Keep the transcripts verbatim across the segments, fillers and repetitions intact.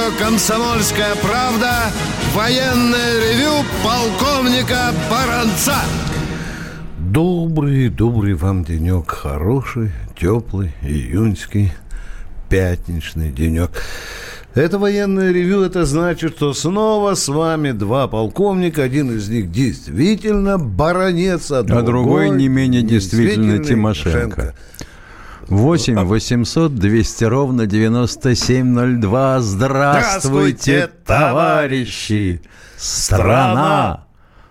«Комсомольская правда». Военное ревю полковника Баранца. Добрый, добрый вам денек. Хороший, теплый, июньский, пятничный денек. Это военное ревю, это значит, что снова с вами два полковника. Один из них действительно баронец, а, а другой не менее действительно Тимошенко. восемь восемьсот двести ровно девяносто семь ноль два. Здравствуйте, товарищи! Страна!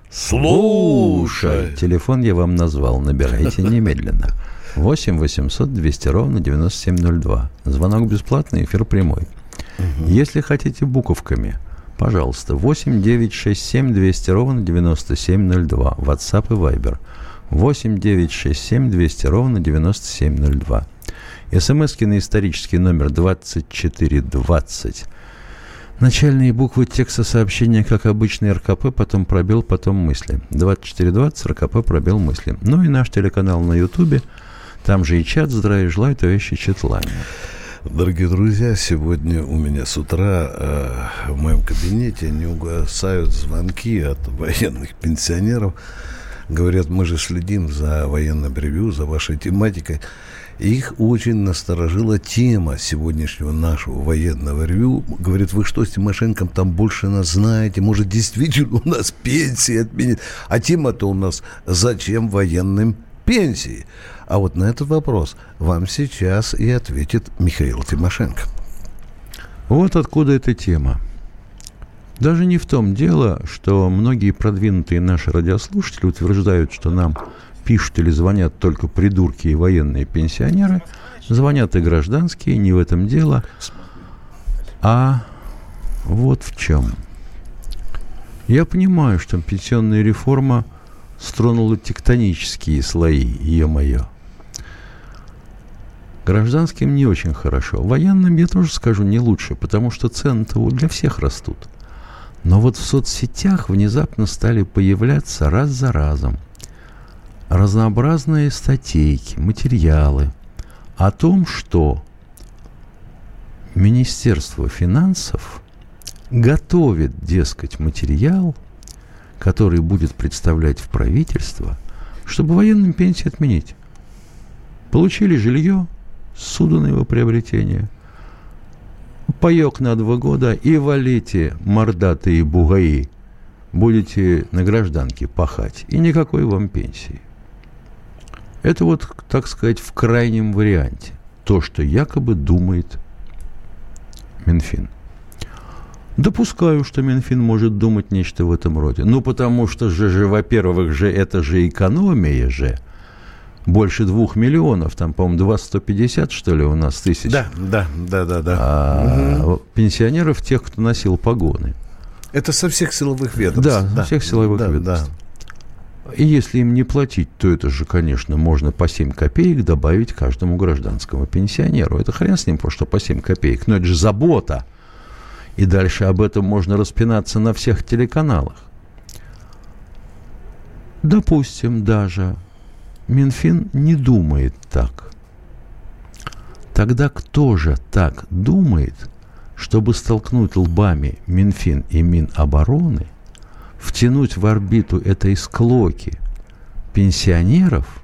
Слушай! Телефон я вам назвал, набирайте немедленно. восемь восемьсот двести ровно девяносто семь ноль два. Звонок бесплатный, эфир прямой. Угу. Если хотите буковками, пожалуйста, восемь девятьсот шестьдесят семь двести ровно девяносто семь ноль два. WhatsApp и Viber. восемь девятьсот шестьдесят семь двести ровно девяносто семь ноль два. СМСки на исторический номер двадцать четыре двадцать. Начальные буквы текста сообщения, как обычный, РКП, потом пробел, потом мысли. двадцать четыре двадцать, РКП, пробел, мысли. Ну и наш телеканал на Ютубе. Там же и чат. Здравия желаю, товарищи Четлане. Дорогие друзья, сегодня у меня с утра э, в моем кабинете не угасают звонки от военных пенсионеров. Говорят, мы же следим за военным ревью, за вашей тематикой. Их очень насторожила тема сегодняшнего нашего военного ревью. Говорят, вы что, с Тимошенком там больше нас знаете? Может, действительно у нас пенсии отменят? А тема-то у нас «Зачем военным пенсии?» А вот на этот вопрос вам сейчас и ответит Михаил Тимошенко. Вот откуда эта тема. Даже не в том дело, что многие продвинутые наши радиослушатели утверждают, что нам пишут или звонят только придурки и военные пенсионеры. Звонят и гражданские, не в этом дело. А вот в чем. Я понимаю, что пенсионная реформа стронула тектонические слои, е-мое. Гражданским не очень хорошо. Военным, я тоже скажу, не лучше, потому что цены-то для всех растут. Но вот в соцсетях внезапно стали появляться раз за разом разнообразные статейки, материалы о том, что Министерство финансов готовит, дескать, материал, который будет представлять в правительство, чтобы военным пенсии отменить. Получили жилье, суду на его приобретение, паёк на два года и валите, мордатые бугаи, будете на гражданке пахать, и никакой вам пенсии. Это вот, так сказать, в крайнем варианте. То, что якобы думает Минфин. Допускаю, что Минфин может думать нечто в этом роде. Ну, потому что же, же во-первых, же это же экономия же. Больше двух миллионов, там, по-моему, два сто пятьдесят, что ли, у нас тысяч. Да, да, да, да, да. А, угу. Пенсионеров, тех, кто носил погоны. Это со всех силовых ведомств. Да, да. со всех силовых да, ведомств. Да. И если им не платить, то это же, конечно, можно по семь копеек добавить каждому гражданскому пенсионеру. Это хрен с ним, что по семь копеек. Но это же забота. И дальше об этом можно распинаться на всех телеканалах. Допустим, даже Минфин не думает так. Тогда кто же так думает, чтобы столкнуть лбами Минфин и Минобороны, втянуть в орбиту этой склоки пенсионеров?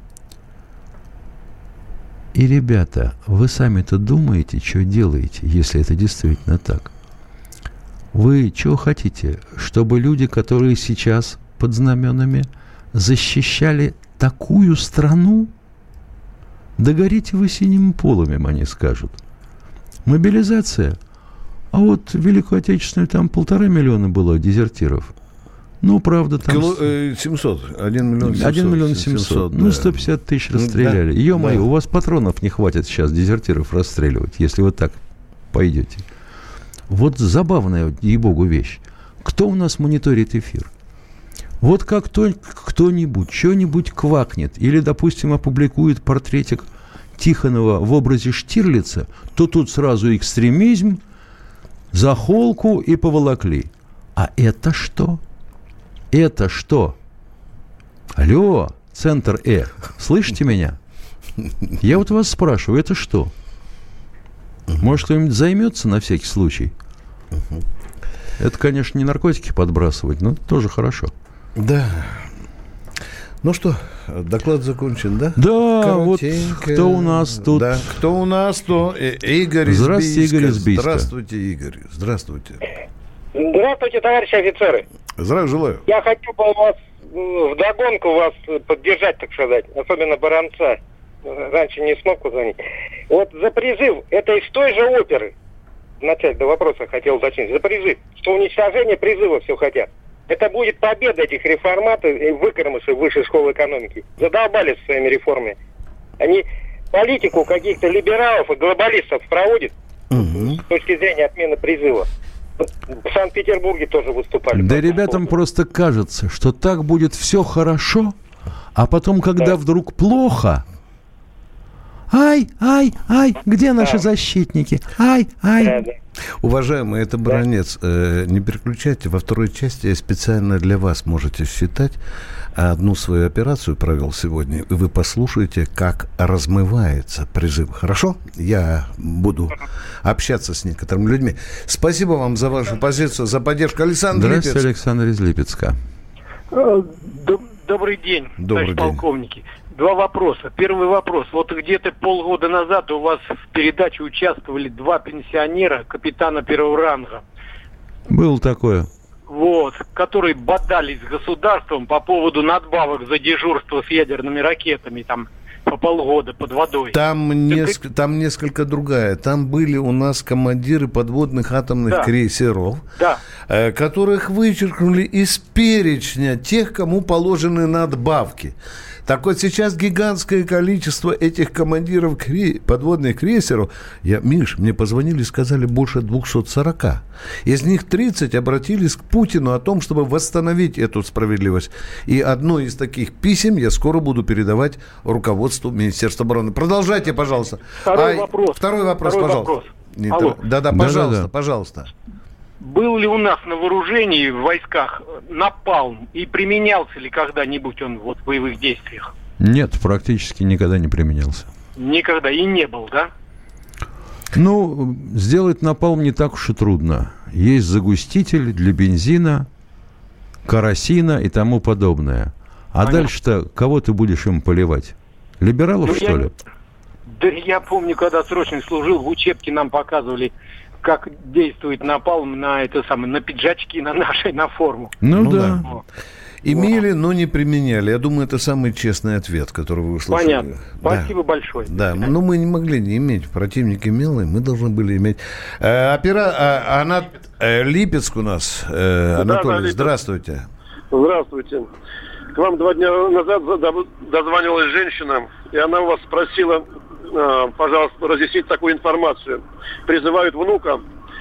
И, ребята, вы сами-то думаете, что делаете, если это действительно так? Вы что хотите? Чтобы люди, которые сейчас под знаменами, защищали такую страну? Да горите вы синими полымем, они скажут. Мобилизация? А вот в Великую Отечественную там полтора миллиона было дезертиров. Ну, правда, там... Кило, э, семьсот. Один миллион семьсот. Один миллион семьсот. Ну, сто пятьдесят тысяч расстреляли. Да, Ё-моё, да. У вас патронов не хватит сейчас дезертиров расстреливать, если вы так пойдете. Вот забавная, ей-богу, вещь. Кто у нас мониторит эфир? Вот как кто, кто-нибудь что-нибудь квакнет или, допустим, опубликует портретик Тихонова в образе Штирлица, то тут сразу экстремизм, за холку и поволокли. А это что? Это что? Алло, центр Э, слышите меня? Я вот вас спрашиваю, это что? Может, кто-нибудь займется на всякий случай? Угу. Это, конечно, не наркотики подбрасывать, но тоже хорошо. Да. Ну что, доклад закончен, да? Да, коротенько. Вот кто у нас тут? Да, кто у нас, то Игорь из Здравствуйте, Бийска. Игорь из Бийска. Здравствуйте, Игорь. Здравствуйте. Здравствуйте, товарищи офицеры. Здравия желаю. Я хочу бы вас вдогонку вас поддержать, так сказать, особенно Баранца. Раньше не смог позвонить. Вот за призыв, это из той же оперы. Вначале до вопроса хотел уточнить. За призыв, что уничтожение призыва все хотят. Это будет победа этих реформаторов и выкормышей высшей школы экономики. Задолбались своими реформами. Они политику каких-то либералов и глобалистов проводят угу. с точки зрения отмены призыва. В Санкт-Петербурге тоже выступали. Да ребятам просто кажется, что так будет все хорошо, а потом, когда да. вдруг плохо... Ай, ай, ай, где наши да. защитники? Ай, ай. Да, да. Уважаемый, это Баранец. Да. Э, не переключайте. Во второй части я специально для вас можете считать. Одну свою операцию провел сегодня. И вы послушаете, как размывается призыв. Хорошо? Я буду общаться с некоторыми людьми. Спасибо вам за вашу позицию, за поддержку. Александр Липецк. Здравствуйте, Александр из Липецка. Добрый день, Добрый товарищ день. полковники. Два вопроса. Первый вопрос. Вот где-то полгода назад у вас в передаче участвовали два пенсионера, капитана первого ранга. Было такое. Вот, которые бодались с государством по поводу надбавок за дежурство с ядерными ракетами там по полгода под водой. Там, неск... там несколько другая. Там были у нас командиры подводных атомных да. крейсеров, да. э, которых вычеркнули из перечня тех, кому положены надбавки. Так вот сейчас гигантское количество этих командиров кре... подводных крейсеров. Я, Миш, мне позвонили и сказали больше двести сорок. Из них тридцать обратились к Путину о том, чтобы восстановить эту справедливость. И одно из таких писем я скоро буду передавать руководству Министерства обороны. Продолжайте, пожалуйста. Второй а... вопрос. Второй вопрос, Второй пожалуйста. Вопрос. Да-да, пожалуйста, да-да. пожалуйста. Был ли у нас на вооружении в войсках напалм и применялся ли когда-нибудь он вот в боевых действиях? Нет, практически никогда не применялся. Никогда и не был, да? Ну, сделать напалм не так уж и трудно. Есть загуститель для бензина, керосина и тому подобное. А Понятно. Дальше-то кого ты будешь им поливать? Либералов, ну, что я... ли? Да я помню, когда срочно служил, в учебке нам показывали, как действует напалм на это самое, на пиджачки, на нашей, на форму. Ну, ну да. Вот. Имели, но не применяли. Я думаю, это самый честный ответ, который вы услышали. Понятно. Спасибо да. большое. Да, но мы не могли не иметь. Противник имел, и мы должны были иметь. Э, опера... а, она... э, Липецк у нас. Э, Анатолий, да, да, здравствуйте. Здравствуйте. К вам два дня назад дозванивалась женщина, и она у вас спросила, пожалуйста, разъяснить такую информацию. Призывают внука,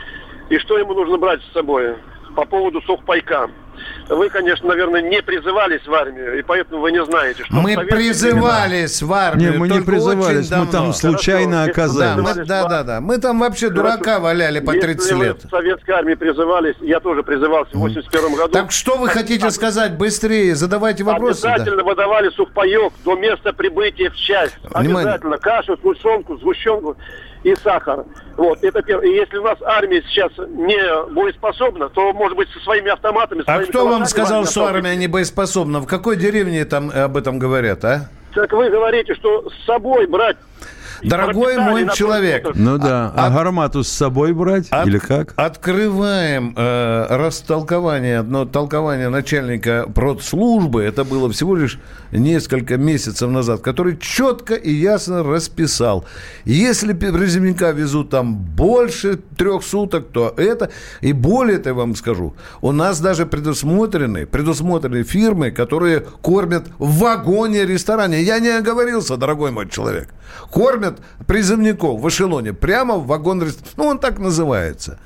и что ему нужно брать с собой по поводу сухпайка. Вы, конечно, наверное, не призывались в армию, и поэтому вы не знаете, что... Мы призывались в армию. Не, мы не призывались, мы там случайно Хорошо, оказались. Да, да, да, да. Мы там вообще Хорошо. дурака валяли по тридцать Если лет. Вы в советской армии призывались, я тоже призывался в восемьдесят первом году. Так что вы хотите сказать? Быстрее задавайте вопросы. Обязательно да. выдавали сухпайок до места прибытия в часть. Внимание. Обязательно кашу, сгущенку, сгущенку и сахар. Вот, это первое. И если у нас армия сейчас не боеспособна, то, может быть, со своими автоматами... А кто вам сказал, что армия не боеспособна? В какой деревне там об этом говорят, а? Так вы говорите, что с собой брать... Дорогой мой человек. Ну да, а, а гармату с собой брать от, или как? Открываем э, растолкование, одно толкование начальника продслужбы, это было всего лишь несколько месяцев назад, который четко и ясно расписал, если призывника везут там больше трех суток, то это, и более того, я вам скажу, у нас даже предусмотрены, предусмотрены фирмы, которые кормят в вагоне-ресторане. Я не оговорился, дорогой мой человек. Кормят призывников в эшелоне прямо в вагон-ресторан. Ну, он так называется.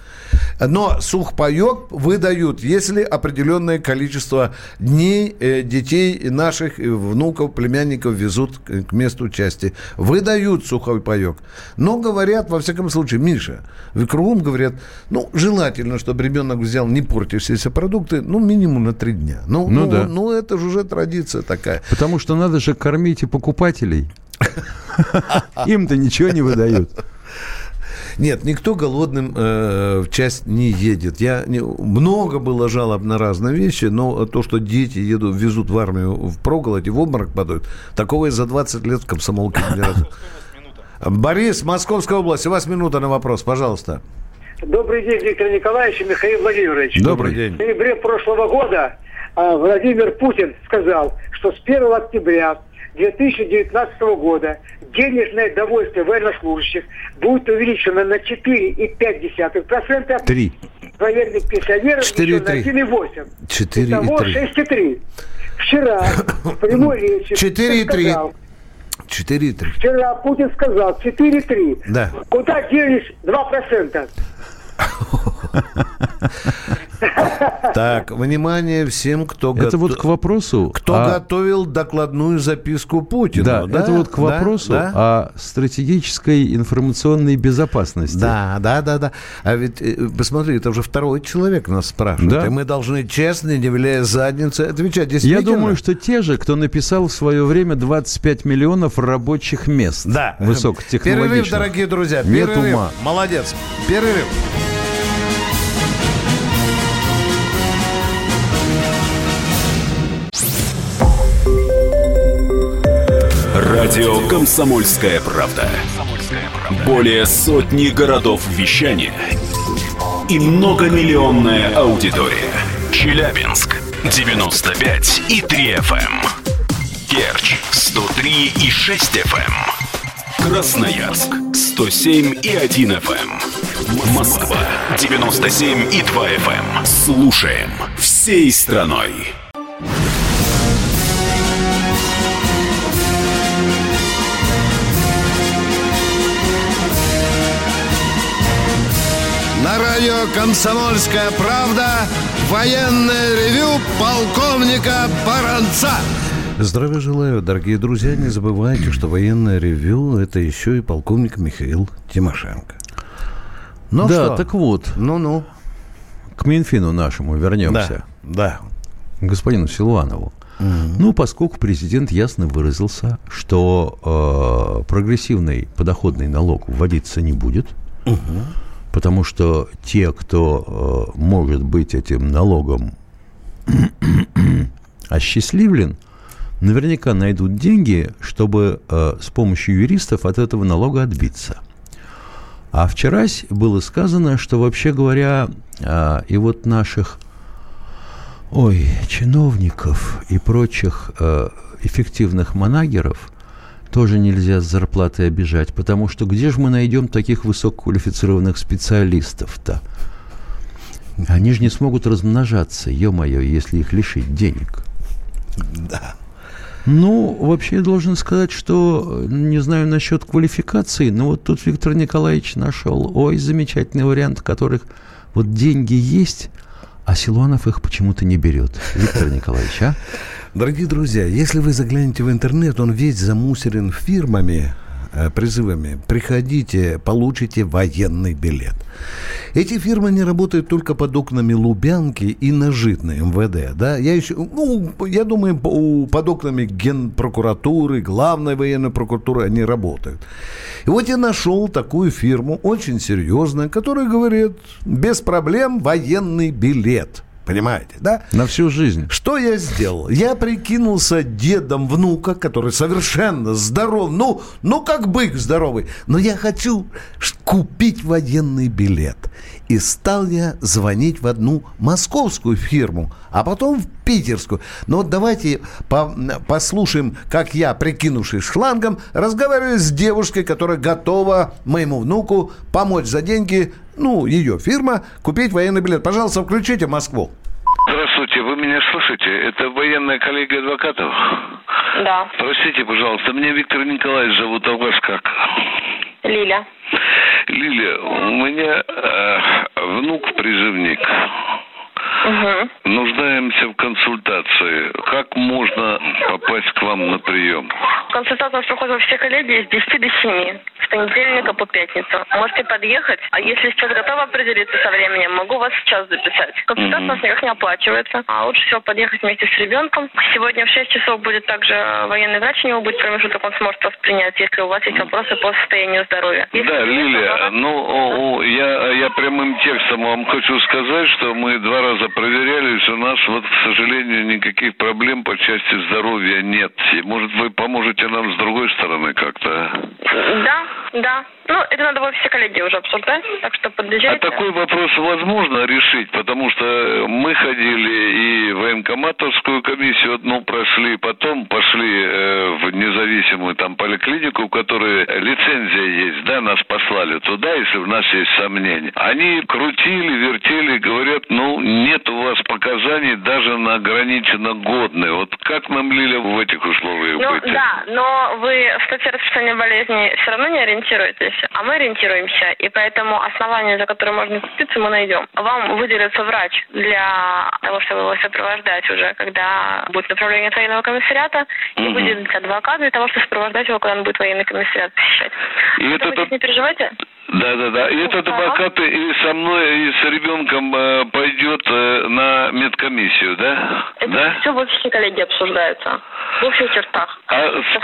Но сухпайок выдают, если определенное количество дней э, детей наших внуков, племянников везут к, к месту части. Выдают сухой паек. Но говорят, во всяком случае, Миша, в кругом говорят, ну, желательно, чтобы ребенок взял не портящиеся продукты, ну, минимум на три дня. Ну, ну, ну, да. ну, это же уже традиция такая. Потому что надо же кормить и покупателей. Им-то ничего не выдают. Нет, никто голодным э, в часть не едет. Я не, много было жалоб на разные вещи, но то, что дети едут, везут в армию в проголодь и в обморок падают, такого я за двадцать лет в комсомолке не разу. Борис, Московская область, у вас минута на вопрос, пожалуйста. Добрый день, Виктор Николаевич и Михаил Владимирович. Добрый день. В ноябре прошлого года Владимир Путин сказал, что с первого октября две тысячи девятнадцатого года денежное довольствие военнослужащих будет увеличено на четыре целых пять десятых процента. Три. Военных пенсионеров еще на один целых восемь десятых процента. четыре целых Итого шесть целых три десятых процента. Вчера в прямой речи четыре целых три сказал, четыре целых три. Вчера Путин сказал четыре целых три. Да. Куда делись два процента? Так, внимание всем, кто Это готов... вот к вопросу... Кто о... готовил докладную записку Путину. Да, да? это вот к вопросу да, да. о стратегической информационной безопасности. Да, да, да, да. А ведь, посмотри, это уже второй человек нас спрашивает. Да. И мы должны честно, не виляя задницей, отвечать. Действительно. Я думаю, что те же, кто написал в свое время двадцать пять миллионов рабочих мест. Да. Высокотехнологичных. Перерыв, дорогие друзья. Нет Перерыв. ума. Молодец. Перерыв. Радио «Комсомольская правда». Более сотни городов вещания и многомиллионная аудитория. Челябинск девяносто пять и три эф эм. Керчь сто три и шесть эф эм. Красноярск сто семь и один эф эм. Москва девяносто семь и два эф эм. Слушаем всей страной. На радио «Комсомольская правда» военное ревю полковника Баранца. Здравия желаю, дорогие друзья. Не забывайте, что военное ревю – это еще и полковник Михаил Тимошенко. Ну да, что? так вот. Ну-ну. К Минфину нашему вернемся. Да, да. Господину Силуанову. Угу. Ну, поскольку президент ясно выразился, что э, прогрессивный подоходный налог вводиться не будет, угу. потому что те, кто э, может быть этим налогом осчастливлен, наверняка найдут деньги, чтобы э, с помощью юристов от этого налога отбиться. А вчера было сказано, что, вообще говоря, э, и вот наших ой, чиновников и прочих э, эффективных манагеров тоже нельзя с зарплатой обижать, потому что где же мы найдем таких высококвалифицированных специалистов-то? Они же не смогут размножаться, ё-моё, если их лишить денег. Да. Ну, вообще я должен сказать, что не знаю насчет квалификации, но вот тут Виктор Николаевич нашел, ой, замечательный вариант, в которых вот деньги есть, а Силуанов их почему-то не берет. Виктор Николаевич, а? Дорогие друзья, если вы заглянете в интернет, он весь замусорен фирмами, призывами. Приходите, получите военный билет. Эти фирмы не работают только под окнами Лубянки и на Житной эм вэ дэ. Да? Я, еще, ну, я думаю, под окнами Генпрокуратуры, главной военной прокуратуры они работают. И вот я нашел такую фирму, очень серьезную, которая говорит, без проблем военный билет. Понимаете, да? На всю жизнь. Что я сделал? Я прикинулся дедом внука, который совершенно здоров. Ну, ну как бык здоровый. Но я хочу купить военный билет. И стал я звонить в одну московскую фирму, а потом в питерскую. Но вот давайте по- послушаем, как я, прикинувшись шлангом, разговариваю с девушкой, которая готова моему внуку помочь за деньги, ну, ее фирма, купить военный билет. Пожалуйста, включите Москву. Здравствуйте, вы меня слышите? Это военная коллегия адвокатов? Да. Простите, пожалуйста, меня Виктор Николаевич зовут, а вас как? Лиля. Лиля, у меня э, внук-призывник. Угу. Нуждаемся в консультации. Как можно попасть к вам на прием? Консультация проходит во все коллегии с десяти до семи, с понедельника по пятницу. Можете подъехать, а если сейчас готовы определиться со временем, могу вас сейчас записать. Консультация у нас никак не оплачивается, а лучше всего подъехать вместе с ребенком. Сегодня в шесть часов будет также военный врач, у него будет промежуток, он сможет вас принять, если у вас есть вопросы по состоянию здоровья. Если да, Лилия, то... ну, о, о, я, я прямым текстом вам хочу сказать, что мы два раза проверялись, у нас вот, к сожалению, никаких проблем по части здоровья нет. Может, вы поможете нам с другой стороны как-то? Да, да. Ну, это надо во все коллегии уже обсуждать, так что подъезжайте. А такой вопрос возможно решить, потому что мы ходили и в военкоматовскую комиссию одну прошли, потом пошли э, в независимую там поликлинику, у которой лицензия есть, да, нас послали туда, если у нас есть сомнения. Они крутили, вертели, говорят, ну, нет у вас показаний даже на ограниченно годные. Вот как нам, Лиля, в этих условиях ну, быть? Ну, да, но вы в статье распространения болезни все равно не ориентируетесь. А мы ориентируемся, и поэтому основание, за которое можно зацепиться, мы найдем. Вам выделится врач для того, чтобы его сопровождать уже, когда будет направление от военного комиссариата, и угу. выделится адвокат для того, чтобы сопровождать его, когда он будет военный комиссариат посещать. И это здесь не переживайте. Да, да, да. И этот адвокат и со мной, и с ребенком э, пойдет э, на медкомиссию, да? Это да? все в офисе коллегии обсуждается. В общих чертах. А,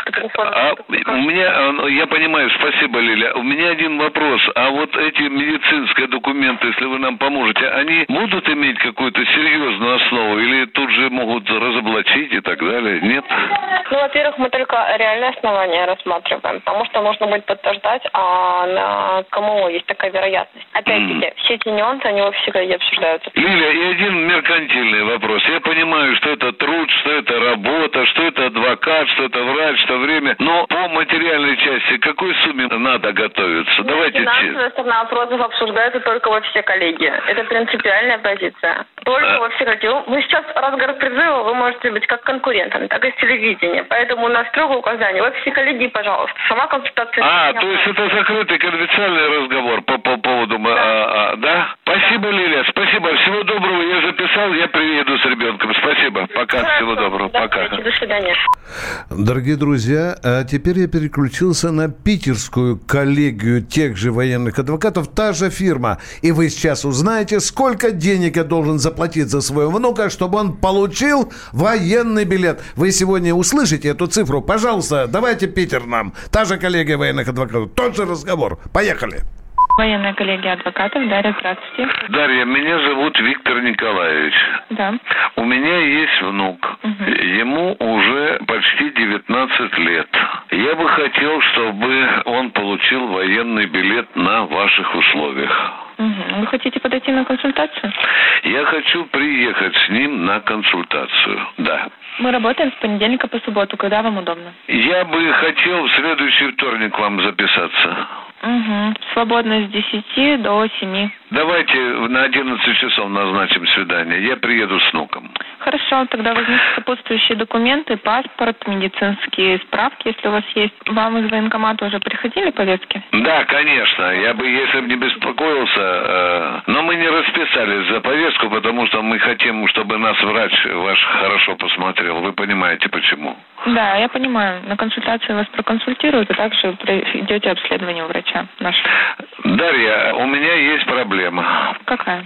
а у меня, я понимаю, спасибо, Лиля. У меня один вопрос. А вот эти медицинские документы, если вы нам поможете, они будут иметь какую-то серьезную основу или тут же могут разоблачить и так далее? Нет? Ну, во-первых, мы только реальное основание рассматриваем, потому что можно будет подтверждать, а на кому есть такая вероятность. Опять-таки, mm. все эти нюансы, они во все коллегии обсуждаются. Лиля, и один меркантильный вопрос. Я понимаю, что это труд, что это работа, что это адвокат, что это врач, что время. Но по материальной части, к какой сумме надо готовиться? Нет, давайте... Финансовая сторона вопросов обсуждается только во все коллегии. Это принципиальная позиция. Только а... во все коллегии. Вы сейчас разговор призыва, вы можете быть как конкурентами, так и с телевидения. Поэтому у нас строгое указание. Во все коллегии, пожалуйста. Сама консультация... А, то есть это закрытый конфиденциальный разговор по, по поводу... Да. А, а, да? Спасибо, Лиля, спасибо. Всего доброго. Я записал, я приеду с ребенком. Спасибо. Пока. Хорошо. Всего доброго. До Пока. До свидания. Дорогие друзья, а теперь я переключился на питерскую коллегию тех же военных адвокатов. Та же фирма. И вы сейчас узнаете, сколько денег я должен заплатить за своего внука, чтобы он получил военный билет. Вы сегодня услышите эту цифру. Пожалуйста, давайте Питер нам. Та же коллегия военных адвокатов. Тот же разговор. Поехали. Военная коллегия адвокатов. Дарья, здравствуйте. Дарья, меня зовут Виктор Николаевич. Да. У меня есть внук. Угу. Ему уже почти девятнадцать лет. Я бы хотел, чтобы он получил военный билет на ваших условиях. Угу. Вы хотите подойти на консультацию? Я хочу приехать с ним на консультацию, да. Мы работаем с понедельника по субботу, когда вам удобно. Я бы хотел в следующий вторник вам записаться. Угу. Свободно с десяти до семи. Давайте на одиннадцать часов назначим свидание. Я приеду с внуком. Хорошо, тогда возьмите сопутствующие документы, паспорт, медицинские справки, если у вас есть. Вам из военкомата уже приходили повестки? Да, конечно. Я бы, если бы не беспокоился, э, но мы не расписались за повестку, потому что мы хотим, чтобы нас врач ваш хорошо посмотрел. Вы понимаете, почему? Да, я понимаю. На консультации вас проконсультируют, а также идете обследование у врача нашего. Дарья, у меня есть проблема. Какая?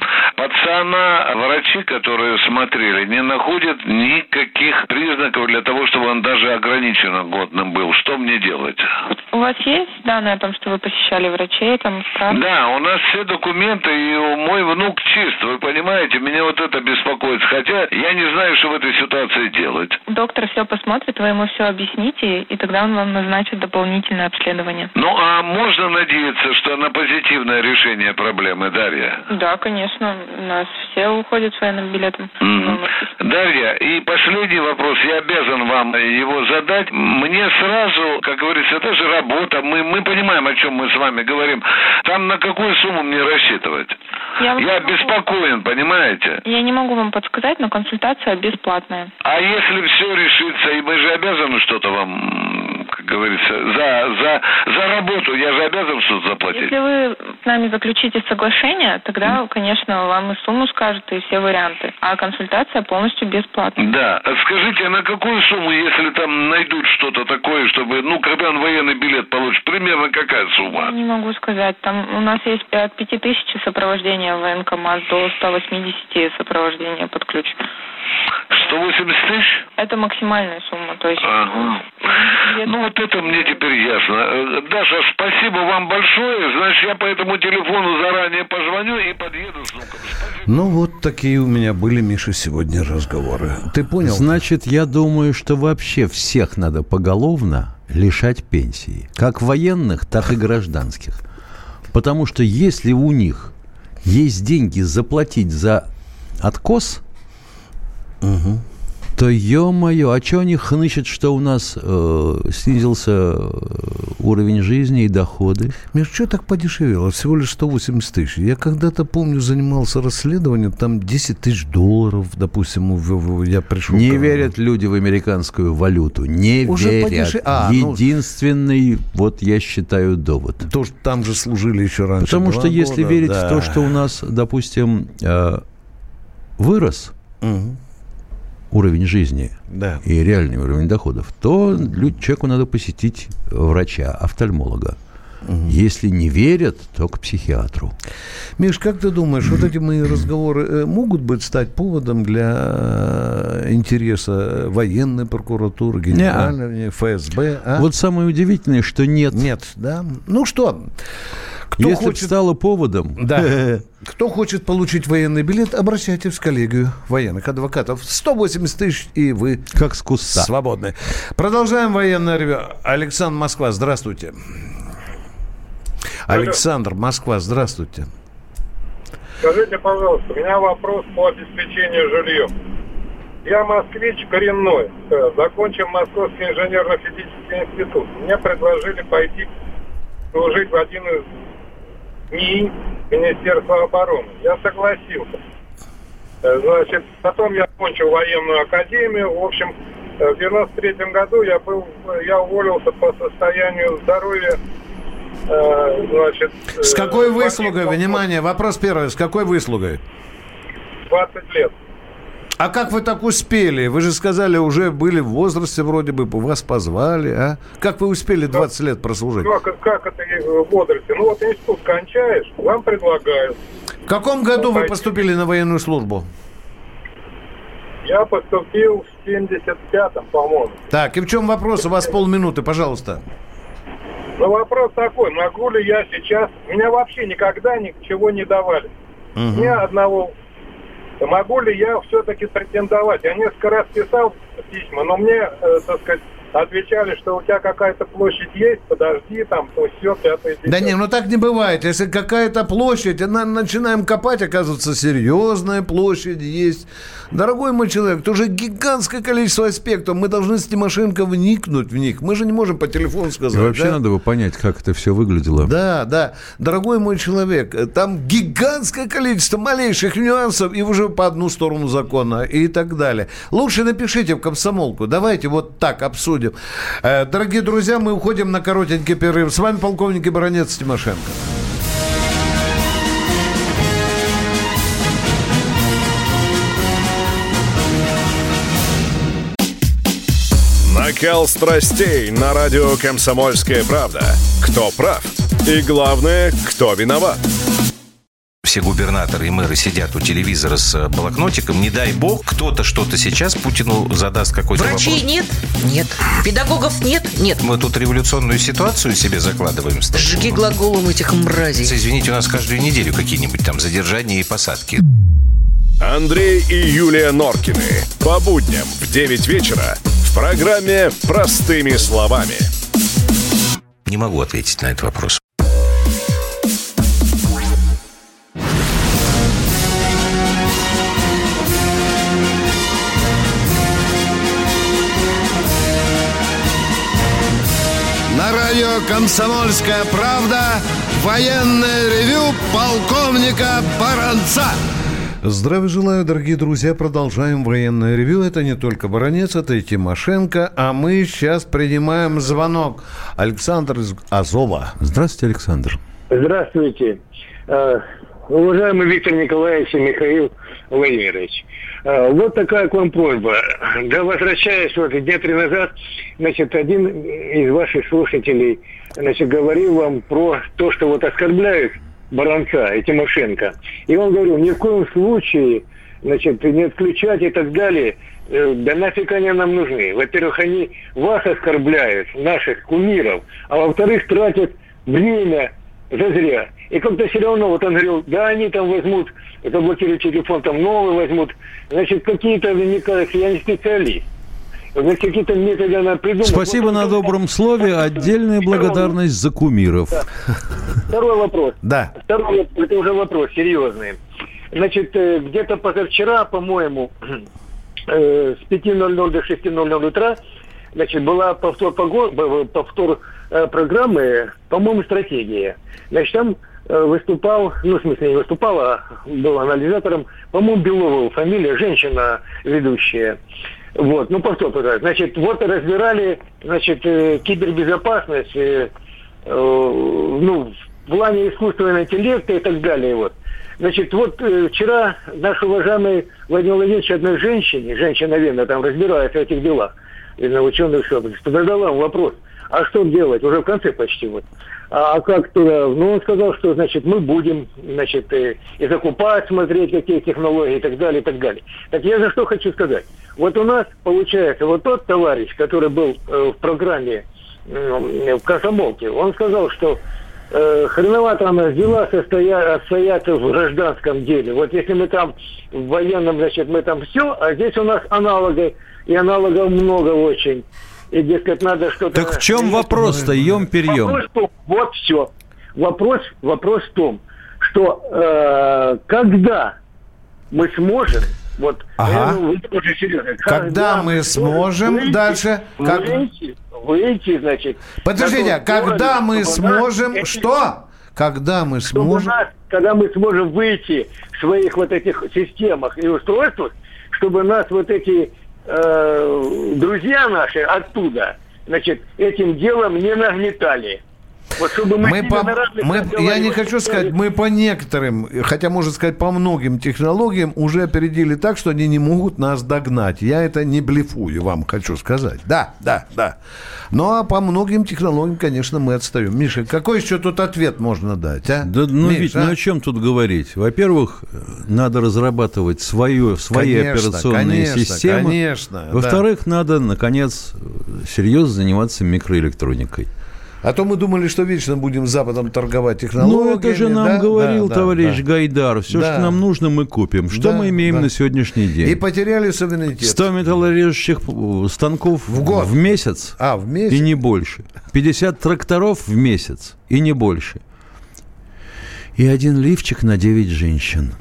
Пацана, врачи, которые смотрели, не находят никаких признаков для того, чтобы он даже ограниченно годным был. Что мне делать? У вас есть данные о том, что вы посещали врачей, там справки? Да, у нас все документы, и мой внук чист, вы понимаете, меня вот это беспокоит. Хотя я не знаю, что в этой ситуации делать. Доктор все посмотрит, вы ему все объясните, и тогда он вам назначит дополнительное обследование. Ну, а можно надеяться, что на позитивное решение проблемы, Дарья? Да, конечно. У нас все уходят с военным билетом. Mm-hmm. Дарья, и последний вопрос, я обязан вам его задать. Мне сразу, как говорится, это же работа, мы, мы понимаем, о чем мы с вами говорим. Там на какую сумму мне рассчитывать? Я, я обеспокоен, понимаете? Я не могу вам подсказать, но консультация бесплатная. А если все решится, и мы же обязаны что-то вам, как говорится, за, за, за работу я же обязан что-то заплатить. Если вы с нами заключите соглашение, тогда, конечно, вам и сумму скажут, и все варианты. А консультация полностью бесплатная. Да. Скажите, а на какую сумму, если там найдут что-то такое, чтобы, ну, когда он военный билет получит, примерно какая сумма? Не могу сказать. Там у нас есть от пяти тысяч сопровождения в военкомат до ста восьмидесяти сопровождения под ключ. сто восемьдесят тысяч? Это максимальная сумма, то есть... Ага. Ну, вот это мне теперь ясно. Даша, спасибо вам большое. Значит, я по этому телефону заранее позвоню и подъеду с внуком. Ну, вот такие у меня были, Миша, сегодня разговоры. Ты понял? Значит, я думаю, что вообще всех надо поголовно лишать пенсии. Как военных, так и гражданских. Потому что если у них есть деньги заплатить за откос... Угу. То, ё-моё, а что они хнычат, что у нас э, снизился уровень жизни и доходы? Миш, что так подешевело? Всего лишь сто восемьдесят тысяч. Я когда-то, помню, занимался расследованием, там десять тысяч долларов, допустим, в, в, я пришел... Не к... верят люди в американскую валюту, не Уже верят. Подешев... А, Единственный, ну... вот я считаю, довод. То, что там же служили еще раньше. Потому что года, если верить да. в то, что у нас, допустим, э, вырос... Угу. уровень жизни да. и реальный уровень доходов, то человеку надо посетить врача, офтальмолога. Угу. Если не верят, то к психиатру. Миш, как ты думаешь, вот эти мои разговоры могут быть стать поводом для интереса военной прокуратуры, генеральной, эф эс бэ? А? Вот самое удивительное, что нет. Нет, да? Ну что... Кто Если хочет... стало поводом... Да. Кто хочет получить военный билет, обращайтесь в коллегию военных адвокатов. сто восемьдесят тысяч, и вы как с куста свободны. Продолжаем военное ревью. Александр, Москва, здравствуйте. Алло. Александр, Москва, здравствуйте. Скажите, пожалуйста, у меня вопрос по обеспечению жильем. Я москвич коренной, закончил Московский инженерно-физический институт. Мне предложили пойти служить в один из НИИ Министерства обороны. Я согласился. Значит, потом я окончил военную академию. В общем, в девяносто третьем году я был, я уволился по состоянию здоровья. Значит, с какой выслугой? Внимание, вопрос первый. С какой выслугой? двадцать лет. А как вы так успели? Вы же сказали, уже были в возрасте вроде бы, вас позвали, а? Как вы успели двадцать лет прослужить? Как, как это в возрасте? Ну вот институт кончаешь, вам предлагают. В каком году вы поступили на военную службу? Я поступил в семьдесят пятом, по-моему. Так, и в чем вопрос? У вас полминуты, пожалуйста. Ну вопрос такой, могу ли я сейчас... Меня вообще никогда ничего не давали. Угу. Ни одного... Могу ли я все-таки претендовать? Я несколько раз писал письма, но мне, э, так сказать, отвечали, что у тебя какая-то площадь есть, подожди, там, то все, пятое, десятое. Да не, ну так не бывает. Если какая-то площадь, она, начинаем копать, оказывается, серьезная площадь есть. Дорогой мой человек, это уже гигантское количество аспектов. Мы должны с Тимошенко вникнуть в них. Мы же не можем по телефону сказать. И вообще да? надо бы понять, как это все выглядело. Да, да. Дорогой мой человек, там гигантское количество малейших нюансов, и уже по одну сторону закона и так далее. Лучше напишите в комсомолку. Давайте вот так обсудим. Дорогие друзья, мы уходим на коротенький перерыв. С вами полковник и баронец Тимошенко. Накал страстей на радио «Комсомольская правда». Кто прав? И главное, кто виноват? Все губернаторы и мэры сидят у телевизора с блокнотиком. Не дай бог, кто-то что-то сейчас Путину задаст какой-то Врачей вопрос. нет? Нет. Педагогов нет? Нет. Мы тут революционную ситуацию себе закладываем. Жги глаголом этих мразей. Извините, у нас каждую неделю какие-нибудь там задержания и посадки. Андрей и Юлия Норкины. По будням в девять вечера в программе «Простыми словами». Не могу ответить на этот вопрос. На радио «Комсомольская правда» военное ревю полковника Баранца. Здравия желаю, дорогие друзья. Продолжаем военное ревю. Это не только Баранец, это и Тимошенко. А мы сейчас принимаем звонок. Александр из Азова. Здравствуйте, Александр. Здравствуйте. Уважаемый Виктор Николаевич и Михаил Владимирович. Вот такая к вам просьба. Да, возвращаясь вот дня три назад, значит, один из ваших слушателей, значит, говорил вам про то, что вот оскорбляют Баранца и Тимошенко. И он говорил, ни в коем случае, значит, не отключать и так далее. Да нафиг они нам нужны. Во-первых, они вас оскорбляют, наших кумиров, а во-вторых, тратят время зазря. И как-то все равно, вот он говорил, да, они там возьмут, заблокируют телефон, там новый возьмут. Значит, какие-то, мне кажется, я не специалист. Значит, какие-то методы она придумала. Спасибо вот, на вот, добром слове. Отдельная благодарность за кумиров. Да. Второй вопрос. Да. Второй, это уже вопрос серьезный. Значит, где-то позавчера, по-моему, с пяти ноль-ноль до шести ноль-ноль утра, значит, была повтор, повтор программы, по-моему, «Стратегия». Значит, там выступал, ну, в смысле, не выступал, а был анализатором, по-моему, Белова фамилия, женщина ведущая. Вот, ну, повтор, значит, вот разбирали, значит, кибербезопасность, э, э, ну, в плане искусственного интеллекта и так далее, вот. Значит, вот э, вчера наш уважаемый Владимир Владимирович одной женщине, женщина, наверное, там разбирается в этих делах, и на ученых шопах, задала вопрос, а что делать, уже в конце почти вот. А, а как туда, ну, он сказал, что, значит, мы будем, значит, и, и закупать, смотреть, какие технологии и так далее, и так далее. Так я за что хочу сказать. Вот у нас, получается, вот тот товарищ, который был э, в программе э, в «Комсомолке», он сказал, что э, хреновато у нас дела состоят, состоят в гражданском деле. Вот если мы там в военном, значит, мы там все, а здесь у нас аналоги, и аналогов много очень. И, дескать, надо что-то... Так в чем вопрос-то, ем-перьем? Вопрос в том, вот все. Вопрос, вопрос в том, что э, когда мы сможем... Вот, ага. э, вы тоже серьезно, когда, когда мы сможем выйти, дальше... Как... Выйти, выйти, значит... Подождите, а когда городе, мы сможем... Эти... Что? Когда мы сможем... Нас, когда мы сможем выйти в своих вот этих системах и устройствах, чтобы нас вот эти... друзья наши оттуда, значит, этим делом не нагнетали. Вот чтобы мы, мы, по, мы я не хочу сказать, мы по некоторым, хотя можно сказать по многим технологиям уже опередили так, что они не могут нас догнать. Я это не блефую, вам хочу сказать. Да, да, да. Ну, а по многим технологиям, конечно, мы отстаем. Миша, какой еще тут ответ можно дать, а? Да, ну, Миш, ведь, а? ну, о чем тут говорить? Во-первых, надо разрабатывать свою, свои конечно, операционные конечно, системы. Конечно, Во-вторых, да. надо, наконец, серьезно заниматься микроэлектроникой. А то мы думали, что вечно будем с Западом торговать технологиями. Ну, это же нам да? говорил да, товарищ да, Гайдар. Все, да. что нам нужно, мы купим. Что да, мы имеем да. на сегодняшний день? И потеряли суверенитет. сто металлорежущих станков в, год. в месяц. А, в месяц? И не больше. пятьдесят тракторов в месяц. И не больше. И один лифчик на девять женщин.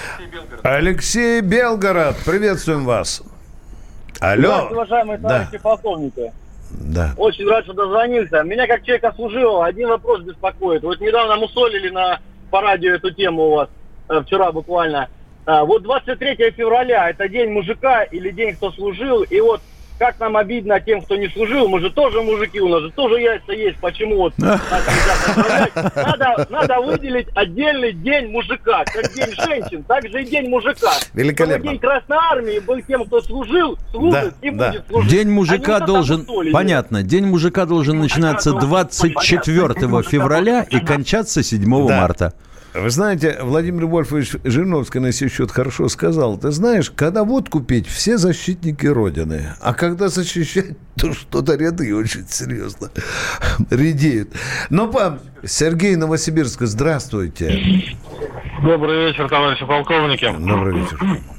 Алексей Белгород, приветствуем вас. Алло. Здравствуйте, уважаемые товарищи да. полковники. Да. Очень рад, что дозвонился. Меня, как человека служивого, один вопрос беспокоит. Вот недавно мусолили на, по радио эту тему у вас, э, вчера буквально. А, вот двадцать третьего февраля, это день мужика или день, кто служил. И вот как нам обидно тем, кто не служил, мы же тоже мужики, у нас же тоже яйца есть. Почему вот так нельзя поздравлять? Надо, надо выделить отдельный день мужика. Как день женщин, так же и день мужика. Великолепно. Чтобы день Красной Армии был тем, кто служил, служит да, и да. будет служить. День мужика а должен... Понятно. День мужика должен начинаться двадцать четвёртого февраля и кончаться седьмого да. марта. Вы знаете, Владимир Вольфович Жириновский на сей счет хорошо сказал. Ты знаешь, когда водку пить, все защитники Родины. А когда защищать, то что-то ряды очень серьезно редеют. Но, пап, Сергей Новосибирска, здравствуйте. Добрый вечер, товарищи полковники. Добрый вечер.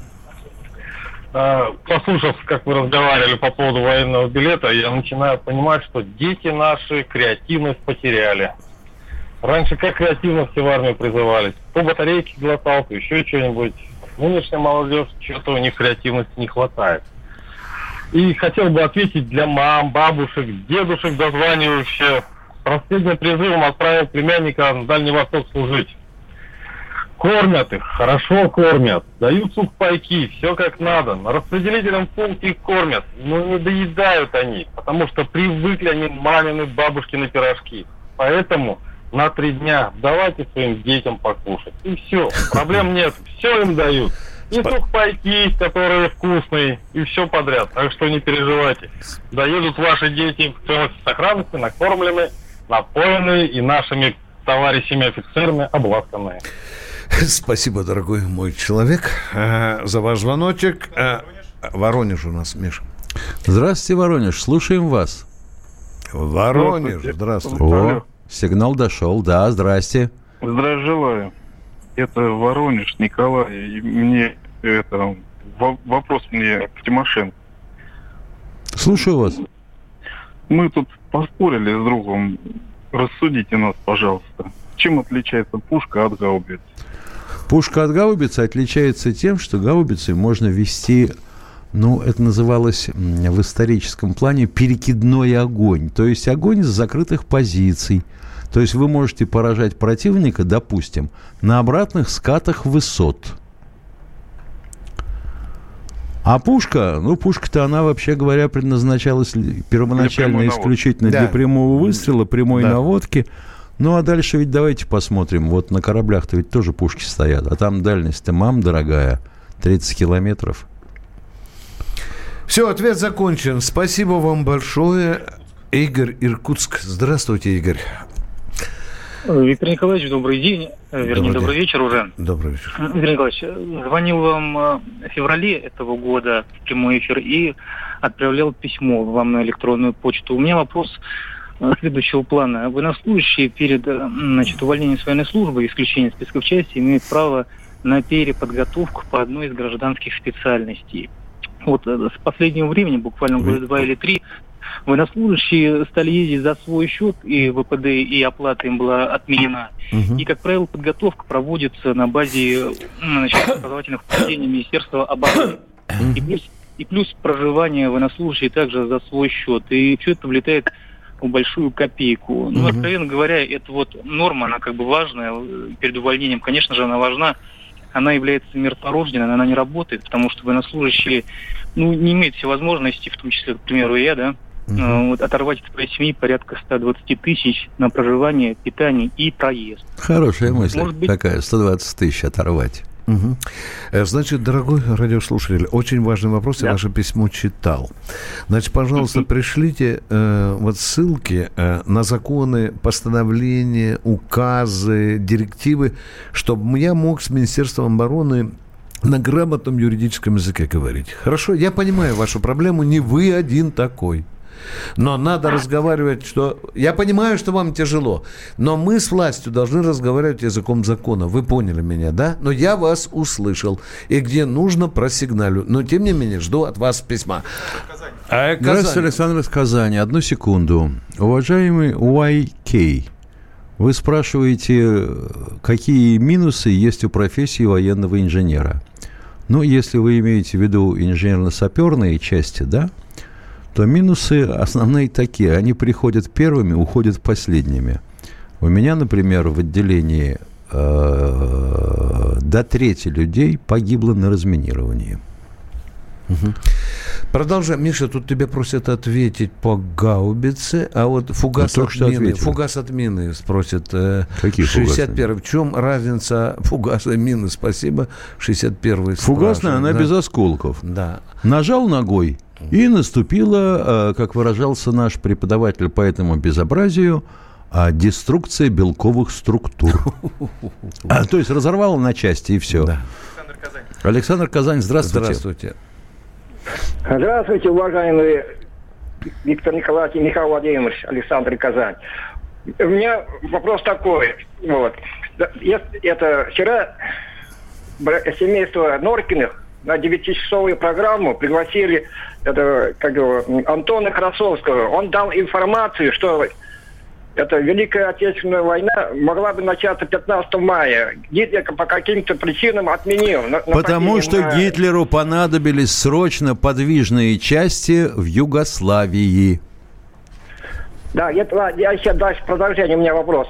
Послушав, как вы разговаривали по поводу военного билета, я начинаю понимать, что дети наши креативность потеряли. Раньше как креативно все в армию призывались. По батарейке глоталку, еще что-нибудь. Нынешняя молодежь, что-то у них креативности не хватает. И хотел бы ответить для мам, бабушек, дедушек, дозванивающих. Последним призывом отправил племянника на Дальний Восток служить. кормят их, хорошо кормят, дают сухпайки, все как надо. На распределительном пункте их кормят, но не доедают они, потому что привыкли они мамины, бабушкины пирожки. Поэтому на три дня давайте своим детям покушать. И все, проблем нет, все им дают. И сухпайки, которые вкусные, и все подряд. Так что не переживайте. Доедут ваши дети в целости и сохранности, накормлены, напоенные и нашими товарищами офицерами обласканные. Спасибо, дорогой мой человек, за ваш звоночек. Воронеж у нас, Миша. Здравствуйте, Воронеж, слушаем вас. Воронеж, здравствуйте. О, сигнал дошел, да, здрасте. Здравия желаю. Это Воронеж, Николай. И мне это вопрос мне к Тимошенко. Слушаю вас. Мы тут поспорили с другом. Рассудите нас, пожалуйста. Чем отличается пушка от гаубицы? Пушка от гаубицы отличается тем, что гаубицей можно вести, ну, это называлось в историческом плане перекидной огонь. То есть огонь с закрытых позиций. То есть вы можете поражать противника, допустим, на обратных скатах высот. А пушка, ну, пушка-то, она, вообще говоря, предназначалась первоначально исключительно для, да. для прямого выстрела, прямой да. наводки. Ну, а дальше ведь давайте посмотрим. Вот на кораблях-то ведь тоже пушки стоят. А там дальность-то, мам, дорогая, тридцать километров. Все, ответ закончен. Спасибо вам большое. Игорь, Иркутск. Здравствуйте, Игорь. Виктор Николаевич, добрый день. Вернее, добрый, добрый вечер уже. Добрый вечер. Виктор Николаевич, звонил вам в феврале этого года в прямой эфир и отправлял письмо вам на электронную почту. У меня вопрос следующего плана. Военнослужащие перед, значит, увольнением с военной службы, исключением списков части, имеют право на переподготовку по одной из гражданских специальностей. Вот с последнего времени, буквально года два или три, военнослужащие стали ездить за свой счет, и ВПД, и оплата им была отменена. Uh-huh. И, как правило, подготовка проводится на базе, значит, образовательных учреждений Министерства обороны. Uh-huh. И, плюс, и плюс проживание военнослужащих также за свой счет. И все это влетает в большую копейку. Ну, uh-huh. откровенно говоря, это вот норма, она как бы важная перед увольнением. Конечно же, она важна. Она является мертворожденной, она не работает, потому что военнослужащие, ну, не имеют все возможности, в том числе, к примеру, я, да, Uh-huh. Вот, оторвать от своей семьи порядка сто двадцать тысяч на проживание, питание и проезд. Хорошая мысль. Может быть... такая, сто двадцать тысяч оторвать. Угу. Значит, дорогой радиослушатель, очень важный вопрос, да. Я ваше письмо читал. Значит, пожалуйста, пришлите э, вот ссылки э, на законы, постановления, указы, директивы, чтобы я мог с Министерством обороны на грамотном юридическом языке говорить. Хорошо, я понимаю вашу проблему, не вы один такой. Но надо разговаривать, что... Я понимаю, что вам тяжело, но мы с властью должны разговаривать языком закона. Вы поняли меня, да? Но я вас услышал. И где нужно, просигналю. Но, тем не менее, жду от вас письма. А, Здравствуйте, Александр из Казани. Одну секунду. Уважаемый уай кей, вы спрашиваете, какие минусы есть у профессии военного инженера. Ну, если вы имеете в виду инженерно-саперные части, да, то минусы основные такие. Они приходят первыми, уходят последними. У меня, например, в отделении э, до трети людей погибло на разминировании. Угу. Продолжаем. Миша, тут тебя просят ответить по гаубице, а вот фугас от мины, фугас от мины спросят. Э, Какие шестьдесят первый. В чем разница фугаса и мины? Спасибо. шестьдесят первый. Фугасная, она да? без осколков. Да. Нажал ногой. И наступила, как выражался наш преподаватель по этому безобразию, деструкция белковых структур. А, то есть разорвало на части, и все. Да. Александр Казань. Александр Казань, здравствуйте. Здравствуйте. Здравствуйте, уважаемый Виктор Николаевич и Михаил Владимирович, Александр Казань. У меня вопрос такой. Вот. Это вчера семейство Норкиных на девятичасовую программу пригласили это, как его, Антона Красовского. Он дал информацию, что эта Великая Отечественная война могла бы начаться пятнадцатого мая. Гитлер по каким-то причинам отменил. Потому что на... Гитлеру понадобились срочно подвижные части в Югославии. Да, это, я сейчас дальше продолжение у меня вопроса.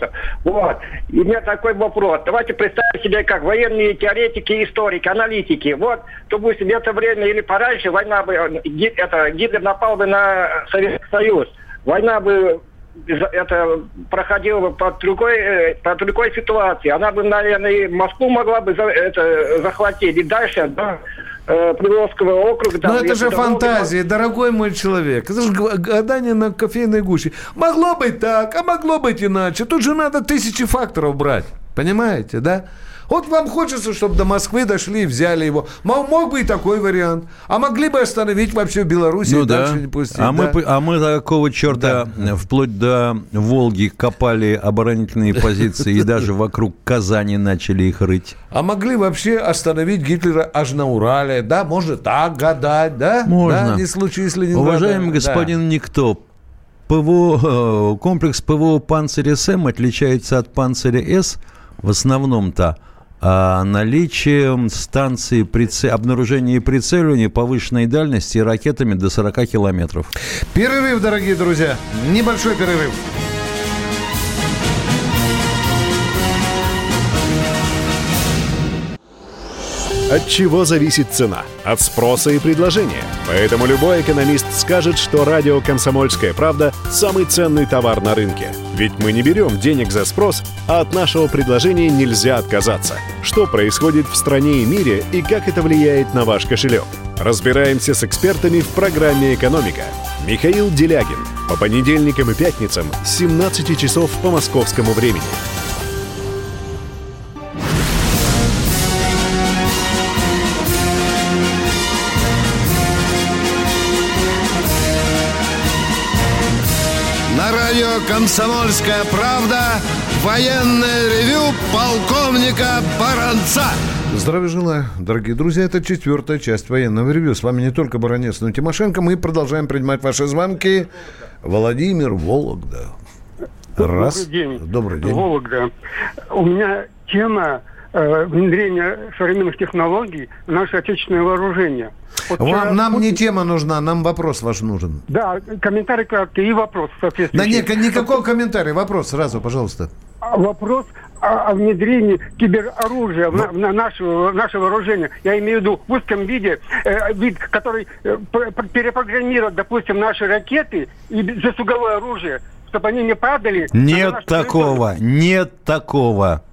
Вот. И у меня такой вопрос. Давайте представим себе, как военные теоретики, историки, аналитики. Вот, допустим, в это время или пораньше война бы, это, Гитлер напал бы на Советский Союз. Война бы это проходила бы по другой, по другой ситуации. Она бы, наверное, и Москву могла бы за, это, захватить. И дальше, да, Приволжского округа. Но это же фантазия, дорогой мой человек. Это же гадание на кофейной гуще. Могло быть так, а могло быть иначе. Тут же надо тысячи факторов брать. Понимаете, да? Вот вам хочется, чтобы до Москвы дошли и взяли его. Мог, мог бы и такой вариант. А могли бы остановить вообще в Беларуси ну и да. дальше не пустить. А, да. мы, а мы такого черта да. вплоть до Волги копали оборонительные позиции и даже вокруг Казани начали их рыть. А могли вообще остановить Гитлера аж на Урале? Да, можно так гадать, да? Можно. Да, не случись Ленинграда. Уважаемый господин да. Никто, ПВО, комплекс ПВО «Панцирь-СМ» отличается от «Панциря-С» в основном-то а наличием станции прице... обнаружения и прицеливания повышенной дальности ракетами до сорок километров. Перерыв, дорогие друзья. Небольшой перерыв. От чего зависит цена? От спроса и предложения. Поэтому любой экономист скажет, что радио «Комсомольская правда» – самый ценный товар на рынке. Ведь мы не берем денег за спрос, а от нашего предложения нельзя отказаться. Что происходит в стране и мире и как это влияет на ваш кошелек? Разбираемся с экспертами в программе «Экономика». Михаил Делягин. По понедельникам и пятницам с семнадцати часов по московскому времени. Радио «Комсомольская правда». Военное ревю полковника Баранца. Здравия желаю, дорогие друзья. Это четвертая часть военного ревю. С вами не только Баранец, но и Тимошенко. Мы продолжаем принимать ваши звонки. Владимир, Вологда. Раз. Добрый день. Добрый день. Вологда. У меня тема э, внедрения современных технологий в наше отечественное вооружение. Вот Вам, нам Путин... не тема нужна, нам вопрос ваш нужен. Да, комментарий краткий и вопрос, соответственно. Да нет, никакого комментария, вопрос сразу, пожалуйста. Вопрос о, о внедрении кибероружия в, в, на наше, в наше вооружение. Я имею в виду в узком виде, э, вид, который э, перепрограммирует, допустим, наши ракеты и засуговое оружие, чтобы они не падали. Нет такого, нет такого.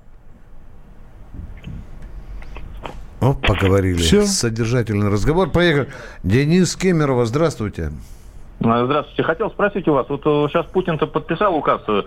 О, поговорили. Все. Содержательный разговор. Поехали. Денис Кемерово, здравствуйте. Здравствуйте. Хотел спросить у вас, вот сейчас Путин-то подписал указ э,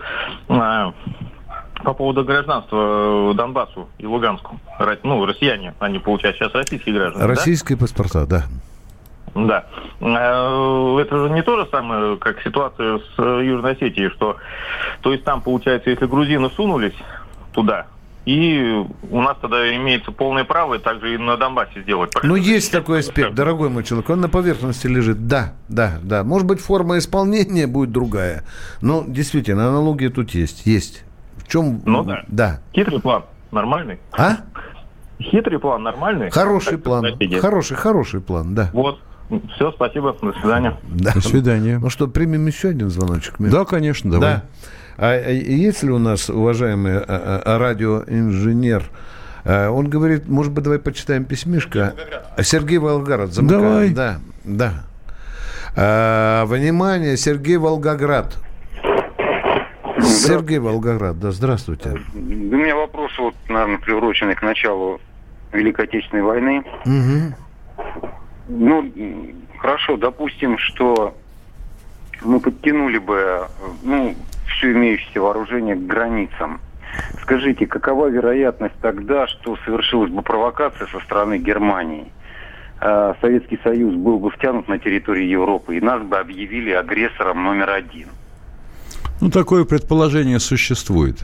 по поводу гражданства Донбассу и Луганску. Ну, россияне, они получают сейчас российские граждане. Российские да? паспорта, да. Да. Это же не то же самое, как ситуация с Южной Осетией, что, то есть там, получается, если грузины сунулись туда, и у нас тогда имеется полное право также и на Донбассе сделать. Ну, есть такой аспект, дорогой мой человек, он на поверхности лежит. Да, да, да. Может быть, форма исполнения будет другая. Но, действительно, аналогия тут есть. Есть. В чем... Ну, да. Да. Хитрый план. Нормальный. А? Хитрый план. Нормальный. Хороший план. Хороший, хороший план, да. Вот. Все, спасибо. До свидания. Да. До свидания. Ну что, примем еще один звоночек? Да, конечно, давай. Да. А есть ли у нас, уважаемый радиоинженер, он говорит, может быть, давай почитаем письмишко. Сергей Волгоград. Давай. Да, да. А, внимание, Сергей Волгоград. Сергей Волгоград, да, здравствуйте. У меня вопрос, вот, наверное, приуроченный к началу Великой Отечественной войны. Угу. Ну, хорошо, допустим, что мы подтянули бы, ну, все имеющееся вооружение к границам. Скажите, какова вероятность тогда, что совершилась бы провокация со стороны Германии? Э, Советский Союз был бы втянут на территорию Европы, и нас бы объявили агрессором номер один. Ну, такое предположение существует.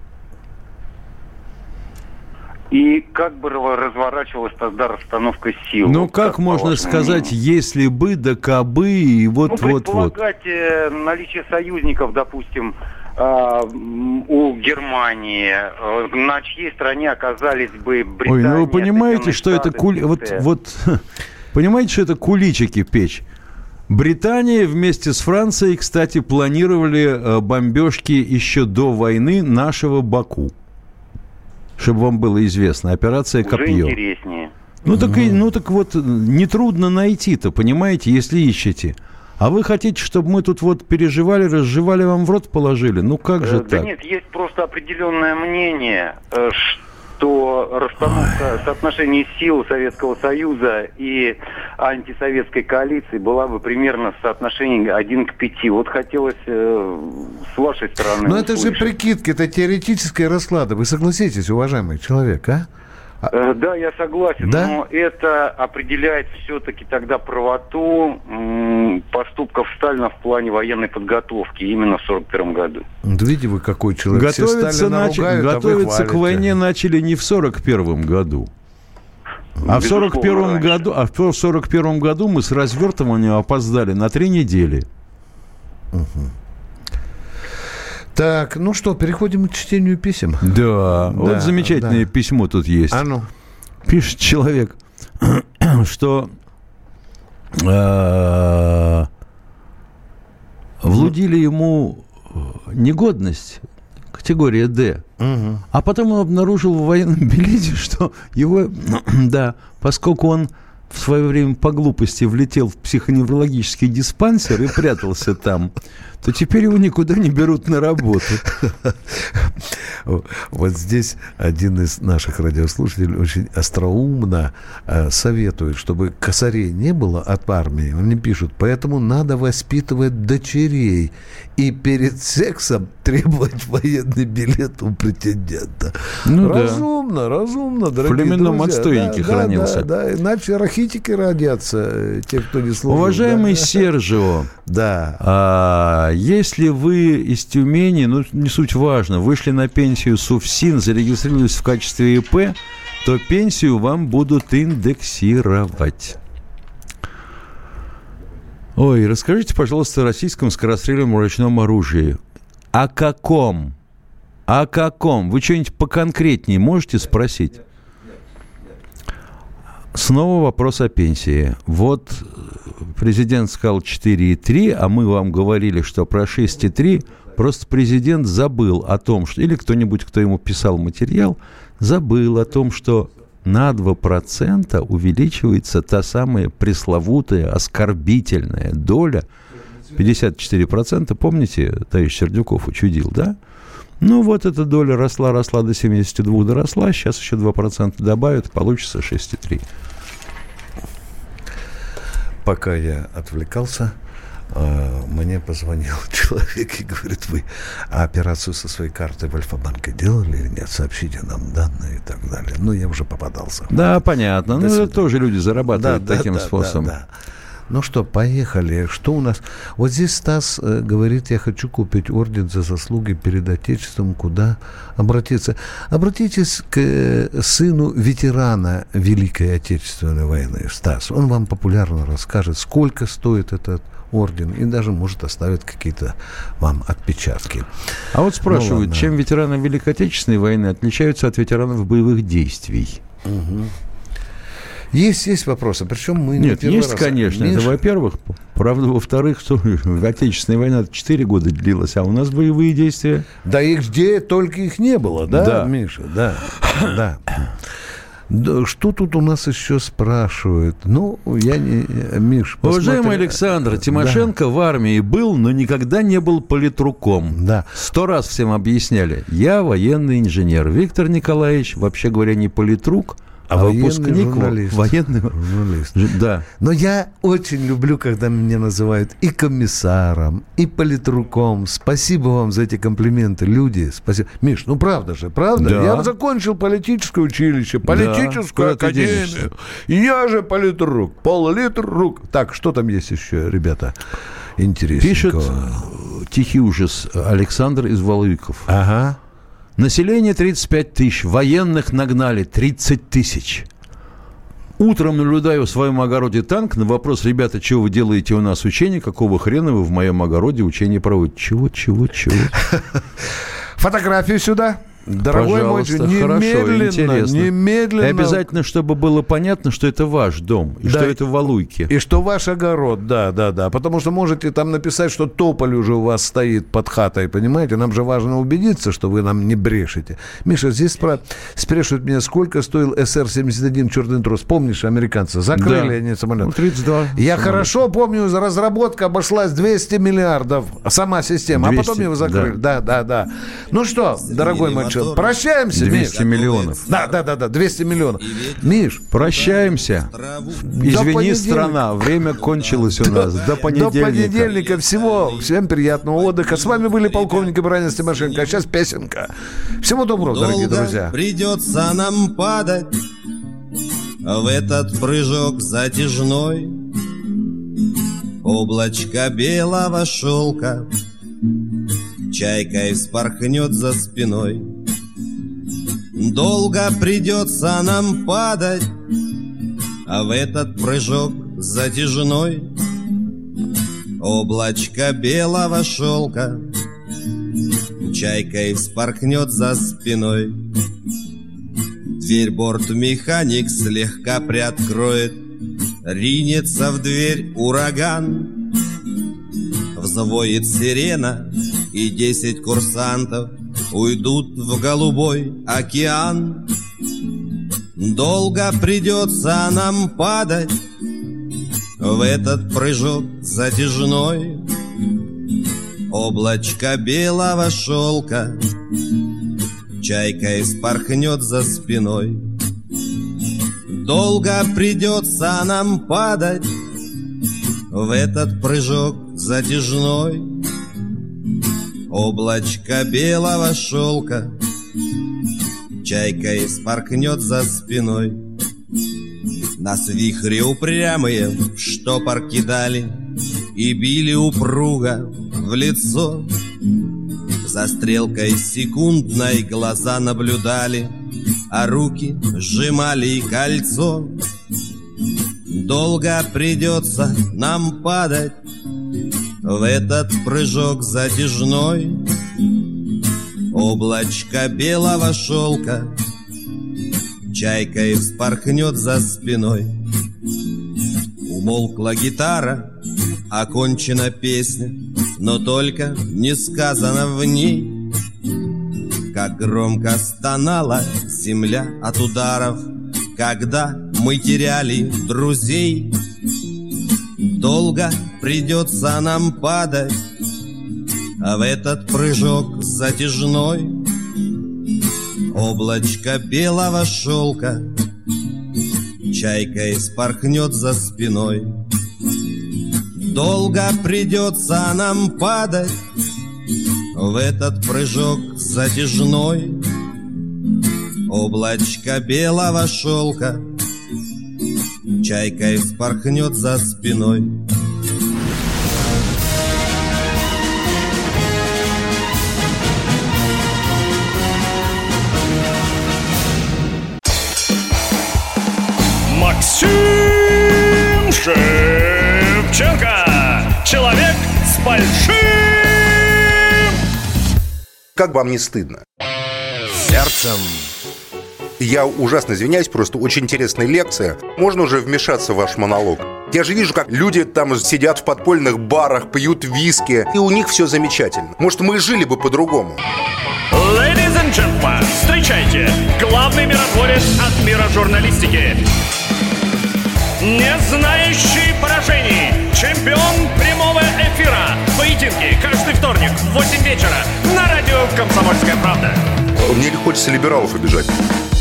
И как бы разворачивалась тогда расстановка сил? Ну, вот как, как можно сказать, мнению? Если бы, да кабы, и вот-вот-вот. Ну, вот, предполагать вот. Наличие союзников, допустим, у Германии, на чьей стороне оказались бы Британия... Ой, ну вы понимаете, что это кули... вот, вот, понимаете, что это куличики печь? Британия вместе с Францией, кстати, планировали бомбежки еще до войны нашего Баку. Чтобы вам было известно. Операция Уже «Копье». интереснее. Ну так, и, ну так вот, нетрудно найти-то, понимаете, если ищете. А вы хотите, чтобы мы тут вот переживали, разжевали, вам в рот положили? Ну как же Э, так? Да нет, есть просто определенное мнение, э, что расстановка соотношений сил Советского Союза и антисоветской коалиции была бы примерно в соотношении один к пяти. Вот хотелось э, с вашей стороны Но это же услышать. прикидки, это теоретические расклады. Вы согласитесь, уважаемый человек, а? Э, Да, я согласен, Да? но это определяет все-таки тогда правоту м, поступков Сталина в плане военной подготовки именно в сорок первом году. Вот видите вы, какой человек. Все Готовиться, Сталина нач... ругают, а вы Готовиться к хвалите. войне начали не в сорок первом году. А в сорок первом году, а в сорок первом году мы с развертыванием опоздали на три недели. Угу. Так, ну что, переходим к чтению писем. Да, Да, вот замечательное да. письмо тут есть. А ну. Пишет человек, что э, влудили ему негодность, категория «Д». Угу. А потом он обнаружил в военном билете, что его, да, поскольку он в свое время по глупости влетел в психоневрологический диспансер и прятался там, то теперь его никуда не берут на работу. Вот здесь один из наших радиослушателей очень остроумно э, советует, чтобы косарей не было от армии. Они пишут, поэтому надо воспитывать дочерей и перед сексом требовать военный билет у претендента. Ну да. разумно, разумно, дорогие В племенном друзья. отстойнике Да, хранился. Да, да, да, иначе рахитики родятся, э, те, кто не служил. Уважаемый да. Сержио, да. а, если вы из Тюмени, ну, не суть важно, вышли на пенсию с УФСИН, зарегистрировались в качестве ИП, то пенсию вам будут индексировать. Ой, расскажите, пожалуйста, о российском скорострельном ручном оружии. О каком? О каком? Вы что-нибудь поконкретнее можете спросить? Снова вопрос о пенсии. Вот президент сказал четыре и три, а мы вам говорили, что про шесть и три. Просто президент забыл о том, что... Или кто-нибудь, кто ему писал материал, забыл о том, что на два процента увеличивается та самая пресловутая, оскорбительная доля. пятьдесят четыре процента, помните, товарищ Сердюков учудил, да? Ну, вот эта доля росла, росла до семьдесят два, доросла, сейчас еще два процента добавят, получится шесть и три. Пока я отвлекался, мне позвонил человек и говорит, вы а операцию со своей картой в Альфа-банке делали или нет? Сообщите нам данные и так далее. Ну, я уже попадался. Да, понятно. До Ну, свидания. это тоже люди зарабатывают Да, таким да, способом. Да, да. Ну что, поехали. Что у нас? Вот здесь Стас э, говорит, я хочу купить орден за заслуги перед Отечеством. Куда обратиться? Обратитесь к э, сыну ветерана Великой Отечественной войны, Стас. Он вам популярно расскажет, сколько стоит этот орден, и даже, может, оставит какие-то вам отпечатки. А вот спрашивают, Ну, чем ветераны Великой Отечественной войны отличаются от ветеранов боевых действий? Угу. Есть, есть вопросы, причем мы не Нет, первый есть, раз. конечно, Миша... это во-первых. Правда, во-вторых, что Отечественная война четыре года длилась, а у нас боевые действия... Да их где только их не было, да, Да. Миша? Да, да. Да, что тут у нас еще спрашивают? Ну, я не... Миш, Уважаемый посмотри. Александр, Тимошенко в армии был, но никогда не был политруком. Да. Сто раз всем объясняли. Я военный инженер. Виктор Николаевич, вообще говоря, не политрук, а, А военный выпускник журналист. военный Журналист. Ж- Да. Но я очень люблю, когда меня называют и комиссаром, и политруком. Спасибо вам за эти комплименты, люди. Спасибо. Миш, ну правда же, правда? Да. Я закончил политическое училище, политическую Куда ты денешься? академию. Я же политрук, политрук. Так, что там есть еще, ребята, интересненького? Пишет тихий ужас Александр из Валуйков. Ага. Население тридцать пять тысяч, военных нагнали тридцать тысяч. Утром наблюдаю в своем огороде танк. На вопрос, ребята, чего вы делаете у нас учение, какого хрена вы в моем огороде учение проводите? Чего, чего, чего? Фотографию сюда. Дорогой мой, немедленно, хорошо, интересно. немедленно. И обязательно, чтобы было понятно, что это ваш дом, и да, что это Валуйки. И что ваш огород, да, да, да. Потому что можете там написать, что тополь уже у вас стоит под хатой, понимаете? Нам же важно убедиться, что вы нам не брешете. Миша, здесь спра- спрашивают меня, сколько стоил эс эр семьдесят один черный трос. Помнишь, американцы закрыли да. они самолет? Ну, тридцать два. Я самолет. Хорошо помню, разработка обошлась двести миллиардов, сама система, двести, а потом его закрыли. Да, да, да. да. Ну что, дорогой мой человек, прощаемся, двести Миш. миллионов. Да, да, да, да, двести миллионов. Миш. Прощаемся. Извини, страна, время кончилось у нас. До понедельника. До понедельника. Всего, всем приятного отдыха. С вами были полковник Ибрагим Тимошенко. А сейчас песенка. Всего доброго, долго дорогие друзья. Придется нам падать в этот прыжок затяжной. Облачко белого шелка чайкой вспорхнет за спиной. Долго придется нам падать в этот прыжок затяжной. Облачко белого шелка чайкой вспорхнет за спиной. Дверь бортмеханик слегка приоткроет, ринется в дверь ураган. Взвоет сирена, и десять курсантов уйдут в голубой океан. Долго придется нам падать в этот прыжок затяжной. Облачко белого шелка чайкой вспорхнет за спиной. Долго придется нам падать в этот прыжок затяжной. Облачко белого шелка чайкой вспорхнет за спиной. Нас вихри упрямые в штопор кидали и били упруго в лицо. За стрелкой секундной глаза наблюдали, а руки сжимали кольцо. Долго придется нам падать в этот прыжок затяжной. Облачко белого шелка чайкой вспорхнет за спиной. Умолкла гитара, окончена песня, но только не сказано в ней, как громко стонала земля от ударов, когда мы теряли друзей. Долго придется нам падать в этот прыжок затяжной. Облачко белого шелка чайкой вспорхнет за спиной. Долго придется нам падать в этот прыжок затяжной. Облачко белого шелка чайкой вспорхнет за спиной. Максим Шевченко. Человек с большим... Как вам не стыдно? Сердцем. Я ужасно извиняюсь, просто очень интересная лекция. Можно уже вмешаться в ваш монолог? Я же вижу, как люди там сидят в подпольных барах, пьют виски, и у них все замечательно. Может, мы жили бы по-другому? Ladies and gentlemen, встречайте, главный миротворец от мира журналистики, не знающий поражений, чемпион прямого эфира. Поединки каждый вторник в восемь вечера на радио «Комсомольская правда». Мне не хочется либералов обижать.